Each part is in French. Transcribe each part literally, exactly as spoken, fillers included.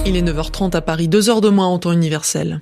Il est neuf heures trente à Paris, deux heures de moins en temps universel.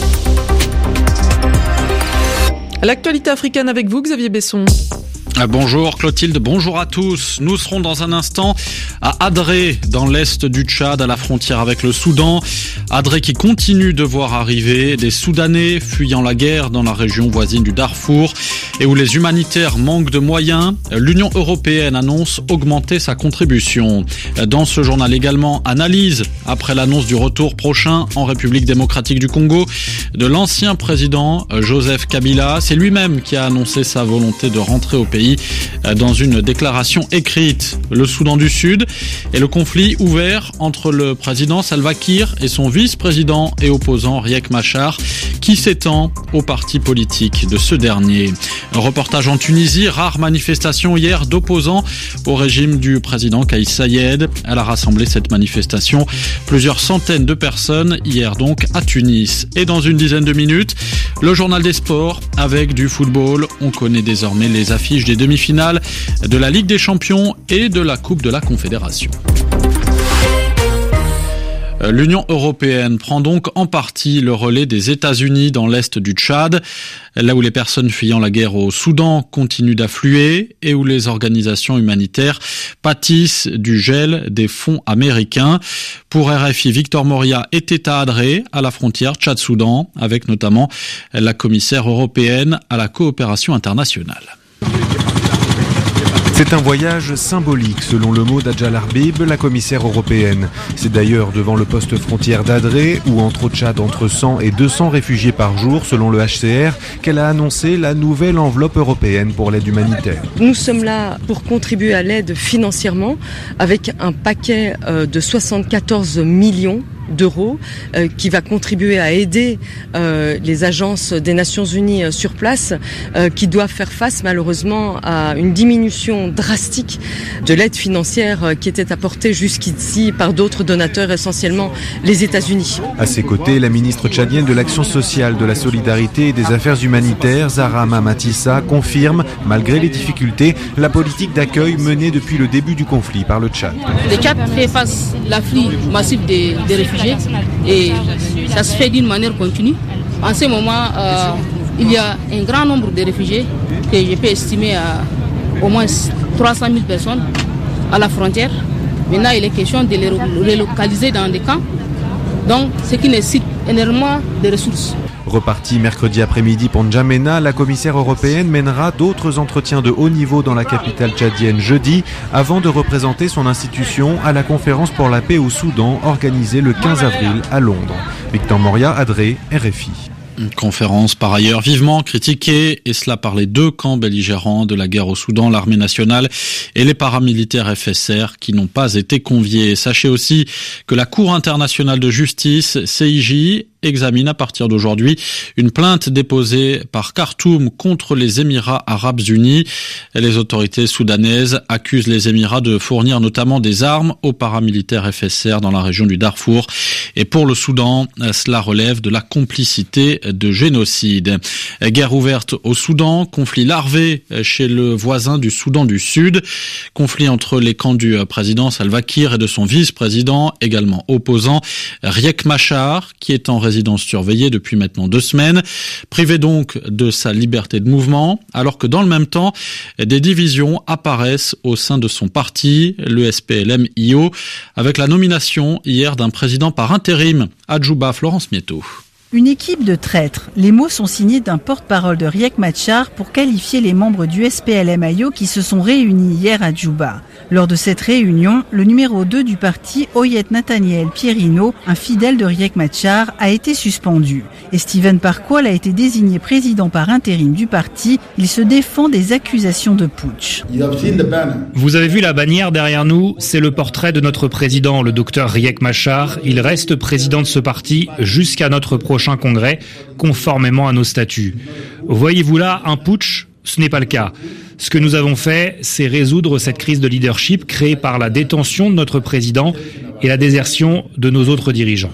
L'actualité africaine avec vous, Xavier Besson. Bonjour Clotilde, bonjour à tous. Nous serons dans un instant à Adré, dans l'est du Tchad, à la frontière avec le Soudan. Adré qui continue de voir arriver des Soudanais fuyant la guerre dans la région voisine du Darfour et où les humanitaires manquent de moyens. L'Union européenne annonce augmenter sa contribution. Dans ce journal également, analyse après l'annonce du retour prochain en République démocratique du Congo de l'ancien président Joseph Kabila. C'est lui-même qui a annoncé sa volonté de rentrer au pays dans une déclaration écrite. Le Soudan du Sud et le conflit ouvert entre le président Salva Kiir et son vice-président et opposant Riek Machar qui s'étend au parti politique de ce dernier. Un reportage en Tunisie, rare manifestation hier d'opposants au régime du président Kais Saied. Elle a rassemblé cette manifestation plusieurs centaines de personnes hier donc à Tunis. Et dans une dizaine de minutes, le journal des sports avec du football. On connaît désormais les affiches des demi-finales de la Ligue des Champions et de la Coupe de la Confédération. L'Union européenne prend donc en partie le relais des États-Unis dans l'est du Tchad, là où les personnes fuyant la guerre au Soudan continuent d'affluer et où les organisations humanitaires pâtissent du gel des fonds américains. Pour R F I, Victor Moria était à Adré, à la frontière Tchad-Soudan, avec notamment la commissaire européenne à la coopération internationale. C'est un voyage symbolique, selon le mot d'Adjal Arbib, la commissaire européenne. C'est d'ailleurs devant le poste frontière d'Adré, où entre au Tchad entre cent et deux cents réfugiés par jour, selon le H C R, qu'elle a annoncé la nouvelle enveloppe européenne pour l'aide humanitaire. Nous sommes là pour contribuer à l'aide financièrement, avec un paquet de soixante-quatorze millions d'euros euh, qui va contribuer à aider euh, les agences des Nations Unies euh, sur place euh, qui doivent faire face malheureusement à une diminution drastique de l'aide financière euh, qui était apportée jusqu'ici par d'autres donateurs, essentiellement les États-Unis. À ses côtés, la ministre tchadienne de l'Action sociale, de la solidarité et des affaires humanitaires, Zahra Mamatissa, confirme, malgré les difficultés, la politique d'accueil menée depuis le début du conflit par le Tchad. Le Tchad fait face à l'afflux massif des, des réfugiés. Et ça se fait d'une manière continue. En ce moment, euh, il y a un grand nombre de réfugiés que je peux estimer à au moins trois cent mille personnes à la frontière. Maintenant, il est question de les relocaliser dans des camps, donc ce qui nécessite énormément de ressources. Repartie mercredi après-midi pour N'Djamena, la commissaire européenne mènera d'autres entretiens de haut niveau dans la capitale tchadienne jeudi, avant de représenter son institution à la conférence pour la paix au Soudan organisée le quinze avril à Londres. Victor Moria, Adré, R F I. Une conférence par ailleurs vivement critiquée, et cela par les deux camps belligérants de la guerre au Soudan, l'armée nationale et les paramilitaires F S R qui n'ont pas été conviés. Sachez aussi que la Cour internationale de justice, C I J, examine à partir d'aujourd'hui une plainte déposée par Khartoum contre les Émirats arabes unis. Les autorités soudanaises accusent les Émirats de fournir notamment des armes aux paramilitaires F S R dans la région du Darfour. Et pour le Soudan, cela relève de la complicité de génocide. Guerre ouverte au Soudan, conflit larvé chez le voisin du Soudan du Sud, conflit entre les camps du président Salva Kiir et de son vice-président, également opposant, Riek Machar, qui est en résidence surveillée depuis maintenant deux semaines, privé donc de sa liberté de mouvement, alors que dans le même temps, des divisions apparaissent au sein de son parti, le S P L M I O, avec la nomination hier d'un président par intérim à Djouba, Florence Mieto. Une équipe de traîtres. Les mots sont signés d'un porte-parole de Riek Machar pour qualifier les membres du S P L M I O qui se sont réunis hier à Djouba. Lors de cette réunion, le numéro deux du parti, Oyet Nathaniel Pierino, un fidèle de Riek Machar, a été suspendu. Et Steven Parkwall a été désigné président par intérim du parti. Il se défend des accusations de putsch. Vous avez vu la bannière derrière nous, c'est le portrait de notre président, le docteur Riek Machar. Il reste président de ce parti jusqu'à notre prochain congrès, conformément à nos statuts. Voyez-vous là un putsch ? Ce n'est pas le cas. Ce que nous avons fait, c'est résoudre cette crise de leadership créée par la détention de notre président et la désertion de nos autres dirigeants.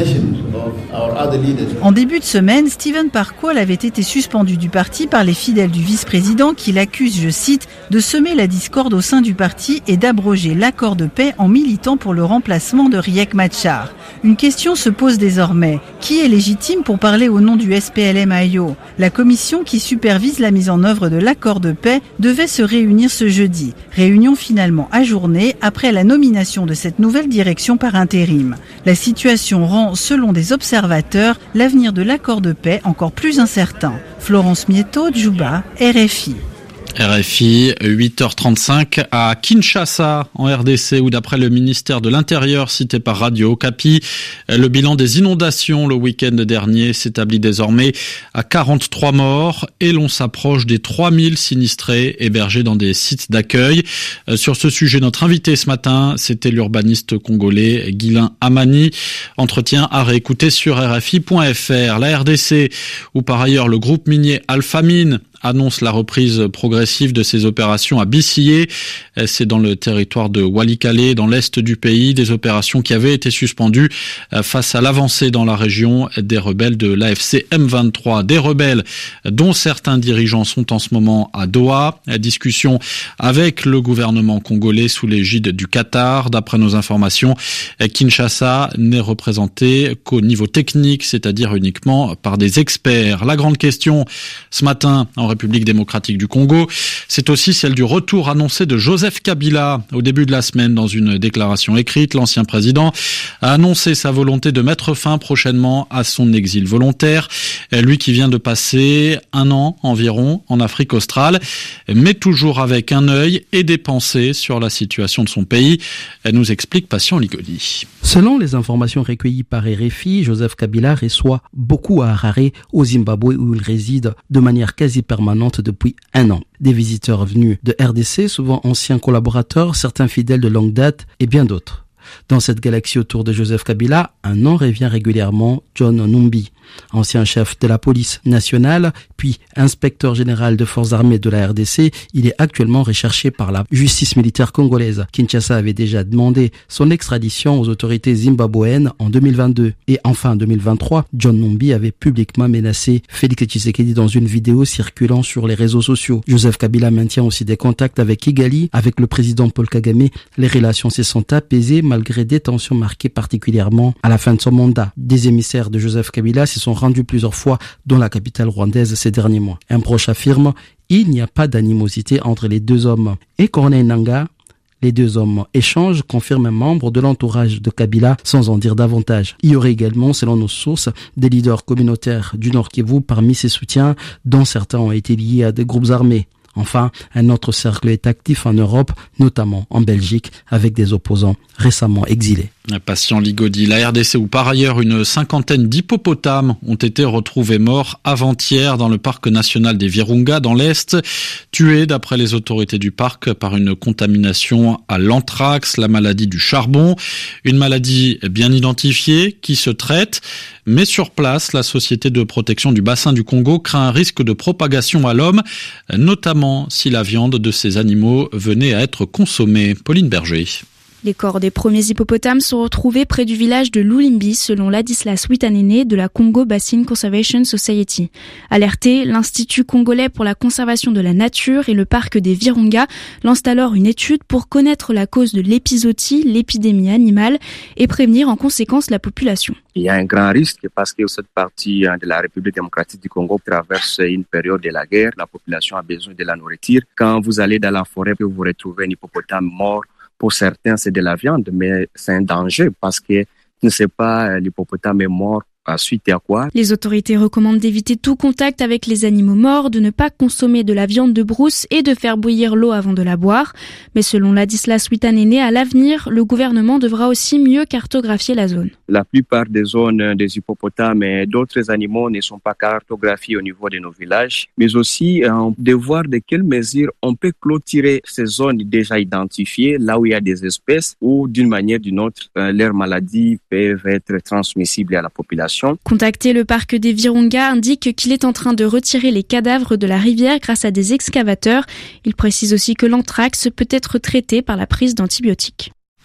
En début de semaine, Stephen Parkour avait été suspendu du parti par les fidèles du vice-président qui l'accusent, je cite, de semer la discorde au sein du parti et d'abroger l'accord de paix en militant pour le remplacement de Riek Machar. Une question se pose désormais. Qui est légitime pour parler au nom du S P L M I O ? La commission qui supervise la mise en œuvre de l'accord de paix devait se réunir ce jeudi. Réunion finalement ajournée après la nomination de cette nouvelle direction par intérim. La situation rend, selon des observateurs, l'avenir de l'accord de paix encore plus incertain. Florence Mietto, Djouba, R F I. R F I, huit heures trente-cinq à Kinshasa, en R D C, où d'après le ministère de l'Intérieur cité par Radio Okapi, le bilan des inondations le week-end dernier s'établit désormais à quarante-trois morts et l'on s'approche des trois mille sinistrés hébergés dans des sites d'accueil. Sur ce sujet, notre invité ce matin, c'était l'urbaniste congolais Guilain Amani. Entretien à réécouter sur R F I point F R. La R D C, où par ailleurs le groupe minier Alphamine annonce la reprise progressive de ses opérations à Bissiyé. C'est dans le territoire de Walikale, dans l'est du pays, des opérations qui avaient été suspendues face à l'avancée dans la région des rebelles de l'A F C M vingt-trois. Des rebelles dont certains dirigeants sont en ce moment à Doha. Discussion avec le gouvernement congolais sous l'égide du Qatar. D'après nos informations, Kinshasa n'est représenté qu'au niveau technique, c'est-à-dire uniquement par des experts. La grande question ce matin en République démocratique du Congo, c'est aussi celle du retour annoncé de Joseph Kabila. Au début de la semaine, dans une déclaration écrite, l'ancien président a annoncé sa volonté de mettre fin prochainement à son exil volontaire. Lui qui vient de passer un an environ en Afrique australe, mais toujours avec un œil et des pensées sur la situation de son pays. Elle nous explique Patient Ligodi. Selon les informations recueillies par R F I, Joseph Kabila reçoit beaucoup à Harare, au Zimbabwe, où il réside de manière quasi permanente depuis un an. Des visiteurs venus de R D C, souvent anciens collaborateurs, certains fidèles de longue date et bien d'autres. Dans cette galaxie autour de Joseph Kabila, un nom revient régulièrement, John Numbi. Ancien chef de la police nationale, puis inspecteur général de forces armées de la R D C, il est actuellement recherché par la justice militaire congolaise. Kinshasa avait déjà demandé son extradition aux autorités zimbabwéennes en deux mille vingt-deux. Et enfin en deux mille vingt-trois, John Numbi avait publiquement menacé Félix Tshisekedi dans une vidéo circulant sur les réseaux sociaux. Joseph Kabila maintient aussi des contacts avec Kigali, avec le président Paul Kagame. Les relations se sont apaisées malgré des tensions marquées particulièrement à la fin de son mandat. Des émissaires de Joseph Kabila se sont rendus plusieurs fois dans la capitale rwandaise ces derniers mois. Un proche affirme « Il n'y a pas d'animosité entre les deux hommes ». Et Corneille Nangaa, les deux hommes échangent, confirme un membre de l'entourage de Kabila sans en dire davantage. Il y aurait également, selon nos sources, des leaders communautaires du Nord Kivu parmi ses soutiens, dont certains ont été liés à des groupes armés. Enfin, un autre cercle est actif en Europe, notamment en Belgique, avec des opposants récemment exilés. Patient Ligodi, la R D C où par ailleurs une cinquantaine d'hippopotames ont été retrouvés morts avant-hier dans le parc national des Virunga dans l'Est, tués d'après les autorités du parc par une contamination à l'anthrax, la maladie du charbon, une maladie bien identifiée qui se traite, mais sur place, la Société de protection du bassin du Congo craint un risque de propagation à l'homme, notamment si la viande de ces animaux venait à être consommée. Pauline Berger. Les corps des premiers hippopotames sont retrouvés près du village de Lulimbi, selon Ladislas Witanene de la Congo Basin Conservation Society. Alerté, l'Institut congolais pour la conservation de la nature et le parc des Virunga lancent alors une étude pour connaître la cause de l'épizootie, l'épidémie animale, et prévenir en conséquence la population. Il y a un grand risque parce que cette partie de la République démocratique du Congo traverse une période de la guerre. La population a besoin de la nourriture. Quand vous allez dans la forêt, vous retrouvez un hippopotame mort. Pour certains, c'est de la viande, mais c'est un danger parce que tu ne sais pas l'hippopotame est mort. Suite à quoi? Les autorités recommandent d'éviter tout contact avec les animaux morts, de ne pas consommer de la viande de brousse et de faire bouillir l'eau avant de la boire. Mais selon Ladislas Witanene, à l'avenir, le gouvernement devra aussi mieux cartographier la zone. La plupart des zones des hippopotames et d'autres animaux ne sont pas cartographiées au niveau de nos villages, mais aussi euh, de voir de quelles mesures on peut clôturer ces zones déjà identifiées, là où il y a des espèces ou d'une manière ou d'une autre, euh, leurs maladies peuvent être transmissibles à la population. Contacté, le parc des Virunga indique qu'il est en train de retirer les cadavres de la rivière grâce à des excavateurs. Il précise aussi que l'anthrax peut être traité par la prise d'antibiotiques.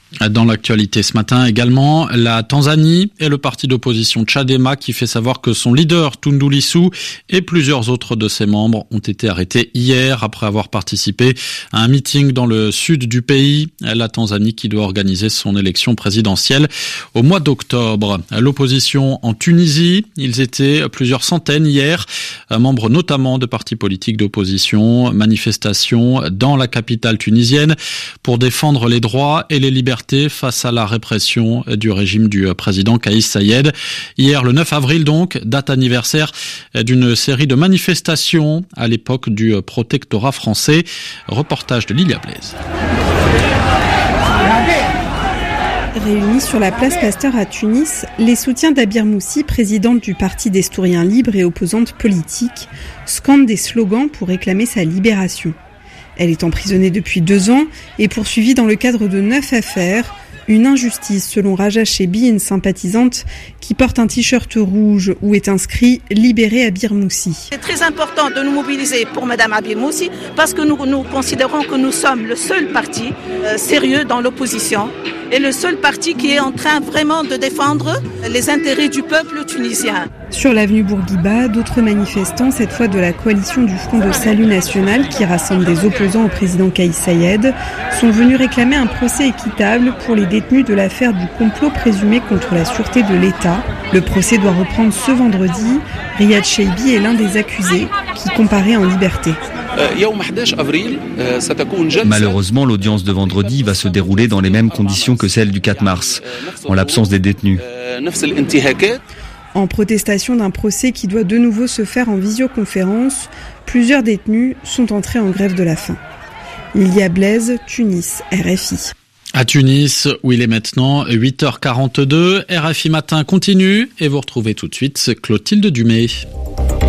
Dans l'actualité ce matin également, la Tanzanie et le parti d'opposition Chadema qui fait savoir que son leader Tundu Lissu et plusieurs autres de ses membres ont été arrêtés hier après avoir participé à un meeting dans le sud du pays. La Tanzanie qui doit organiser son élection présidentielle au mois d'octobre. L'opposition en Tunisie, ils étaient plusieurs centaines hier, membres notamment de partis politiques d'opposition, manifestations dans la capitale tunisienne pour défendre les droits et les libertés face à la répression du régime du président Kais Saied. Hier, le neuf avril donc, date anniversaire d'une série de manifestations à l'époque du protectorat français. Reportage de Lilia Blaise. Réunis sur la place Pasteur à Tunis, les soutiens d'Abir Moussi, présidente du Parti des Stouriens libres et opposante politique, scandent des slogans pour réclamer sa libération. Elle est emprisonnée depuis deux ans et poursuivie dans le cadre de neuf affaires. Une injustice, selon Raja Chebi, une sympathisante qui porte un t-shirt rouge où est inscrit « Libérez Abir Moussi ». C'est très important de nous mobiliser pour Madame Abir Moussi parce que nous, nous considérons que nous sommes le seul parti euh, sérieux dans l'opposition et le seul parti qui est en train vraiment de défendre les intérêts du peuple tunisien. Sur l'avenue Bourguiba, d'autres manifestants, cette fois de la coalition du Front de Salut National qui rassemble des opposants au président Kais Saied, sont venus réclamer un procès équitable pour les détenus de l'affaire du complot présumé contre la sûreté de l'État. Le procès doit reprendre ce vendredi. Riyad Cheibi est l'un des accusés qui comparaît en liberté. Malheureusement, l'audience de vendredi va se dérouler dans les mêmes conditions que celle du quatre mars, en l'absence des détenus. En protestation d'un procès qui doit de nouveau se faire en visioconférence, plusieurs détenus sont entrés en grève de la faim. Lilia Blaise, Tunis, R F I. À Tunis, où il est maintenant huit heures quarante-deux, R F I Matin continue et vous retrouvez tout de suite Clotilde Dumay.